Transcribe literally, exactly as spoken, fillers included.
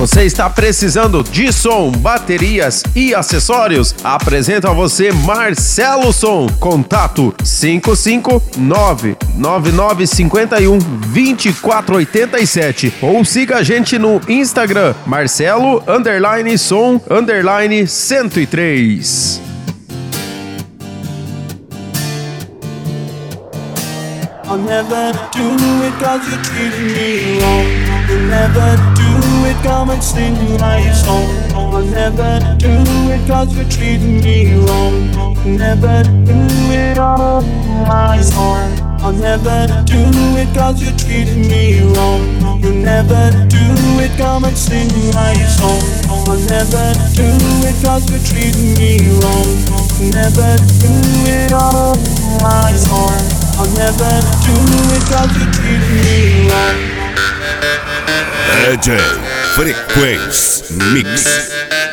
Você está precisando de som, baterias e acessórios? Apresento a você Marcelo Som. Contato cinco cinco nove nove nove cinco um dois quatro oito sete ou siga a gente no Instagram Marcelo underline som underline cento e três. I'll never do it cause you treated me wrong. You'll never do it, come and sing my song. I'll never do it cause you treated me wrong. You'll never do it on my song. I'll never do it cause you treated me wrong. You'll never do it, come and sing my song. I'll never do it cause you treated me wrong. You'll never do it on my song. I'll never do it cause you treated me wrong. D J Frequência Mix.